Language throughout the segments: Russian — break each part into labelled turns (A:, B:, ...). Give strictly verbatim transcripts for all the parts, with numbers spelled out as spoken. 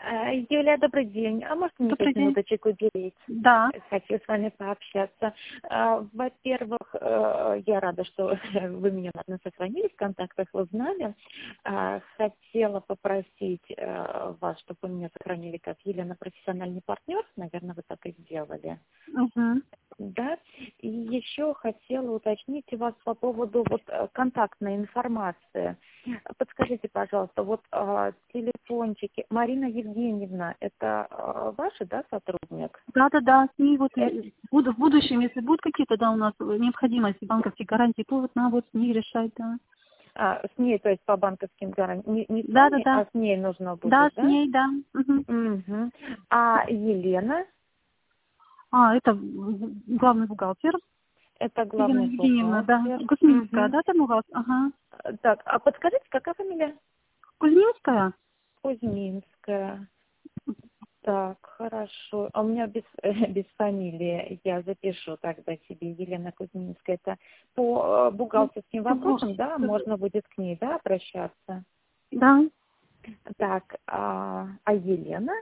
A: А, Юля, добрый день. А может мне
B: Добрый
A: пять
B: день.
A: минуточек уделить?
B: Да.
A: Хочу с вами пообщаться. А, Во-первых, э, я рада, что вы меня, наверное, сохранили в контактах, узнали. А, Хотела попросить э, вас, чтобы вы меня сохранили как Елена, профессиональный партнер. Наверное, вы так и сделали.
B: Угу.
A: Да, и еще хотела уточнить у вас по поводу вот э, контактной информации. Подскажите, пожалуйста, вот э, телефончики. Марина Евгеньевна, это э, ваши, да, сотрудник?
B: Да, да, да. С ней вот
A: Это,
B: и буду в будущем, если будут какие-то, да, у нас необходимости банковских гарантий, то вот надо вот с ней решать, да.
A: а, с ней, то есть по банковским гарантиям, не, не с
B: Да, да,
A: вами,
B: да.
A: а с ней нужно
B: Да,
A: будет,
B: с
A: да?
B: ней, да. Угу.
A: Угу. А Елена,
B: А, это м, главный бухгалтер.
A: это
B: Елена
A: главный
B: Евгеньевна, да.
A: бухгалтер.
B: Кузьминская,
A: Угу.
B: да, там у вас? Ага.
A: Так, а подскажите, какая фамилия?
B: Кузьминская?
A: Кузьминская. Так, хорошо. А у меня без, без фамилии. Я запишу тогда себе Елена Кузьминская. Это по э,
B: Ну,
A: бухгалтерским
B: вот.
A: вопросам, да, можно будет к ней, да, обращаться.
B: Да.
A: Так, а, а Елена?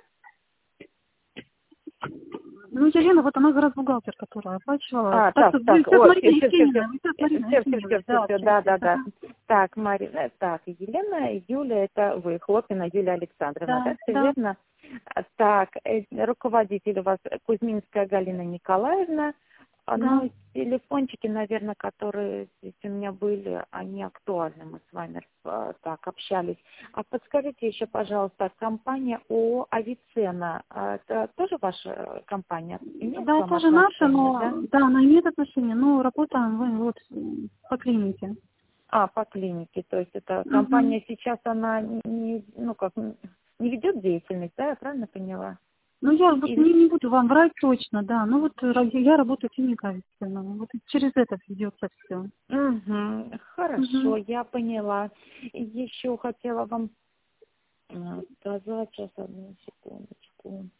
B: Ну, Елена, вот она как раз бухгалтер, которая оплачивала.
A: А,
B: Так
A: так,
B: что вы
A: так,
B: все с
A: ой, все,
B: Мариной
A: все, все, все,
B: Евгеньевной, вы все с Мариной
A: все, все, все,
B: Евгеньевной,
A: все,
B: да,
A: все, да,
B: общаетесь.
A: да, да.
B: Ага.
A: Так, Марина, так, Елена, Юля, это вы, Хлопина Юлия Александровна,
B: Да,
A: да, все
B: да,
A: верно? А, Так, э, руководитель у вас Кузьминская Галина Николаевна. А,
B: да.
A: Ну, телефончики, наверное, которые здесь у меня были, они актуальны, мы с вами э, так общались. А подскажите еще, пожалуйста, компания ООО «Авиценна», а это тоже ваша компания? Имеет к
B: Да,
A: вам
B: тоже наша,
A: отношение, да?
B: но да, она имеет отношение, но работаем мы вот м, по клинике.
A: А, по клинике, то есть эта
B: Мгм.
A: компания сейчас, она не, ну как, не ведет деятельность, да, я правильно поняла?
B: Ну, я вот
A: Или...
B: не, не буду вам врать точно, да, ну вот ра- я работаю клиника официально, вот через это ведется все.
A: Угу,
B: Угу.
A: хорошо, я поняла. Еще хотела вам э, сказать, сейчас одну секундочку.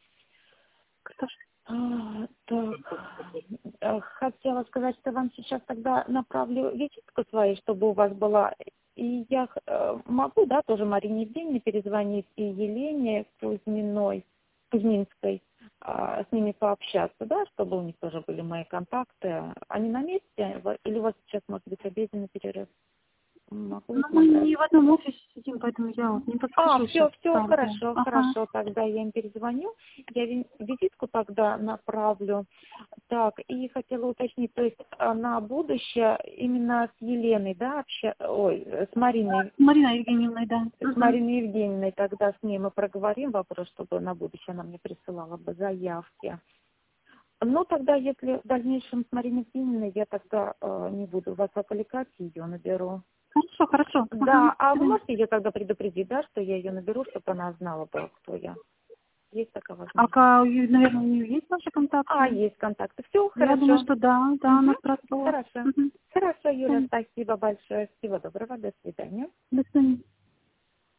A: А, так, э, хотела сказать, что вам сейчас тогда направлю визитку свою, чтобы у вас была. И я э, могу, да, тоже Марине Евгеньевне перезвонить и Елене Кузьминой, Кузьминской, а, с ними пообщаться, да, чтобы у них тоже были мои контакты. Они на месте? Во- Или у вас сейчас, может быть, обеденный перерыв? Могу
B: Ну,
A: их
B: мы
A: набрать?
B: не в одном офисе сидим, поэтому я вот не
A: А,
B: подскажу
A: все,
B: сейчас.
A: все,
B: Так, да.
A: хорошо,
B: Ага.
A: хорошо, тогда я им перезвоню, я ви- визитку тогда направлю. Так, и хотела уточнить, то есть а, на будущее именно с Еленой, да, обща... ой, с Мариной,
B: Марина Евгеньевна, да.
A: с
B: Угу.
A: Мариной Евгеньевной, тогда с ней мы проговорим вопрос, чтобы на будущее она мне присылала бы заявки. Ну, тогда, если в дальнейшем с Мариной Евгеньевной, я тогда э, не буду вас отвлекать, ее наберу.
B: Хорошо, хорошо. Ага.
A: Да, а
B: До
A: вы
B: свидания.
A: можете ее тогда предупредить, да, что я ее наберу, чтобы она знала бы, кто я? Есть такая
B: А,
A: возможность?
B: ка- наверное, у нее есть ваши
A: А,
B: контакты?
A: есть контакты. Все,
B: Я думаю,
A: хорошо.
B: что да, да,
A: Угу.
B: она спрашивала.
A: Хорошо.
B: Угу.
A: Хорошо, Юля, спасибо большое. Всего доброго. До свидания.
B: До свидания.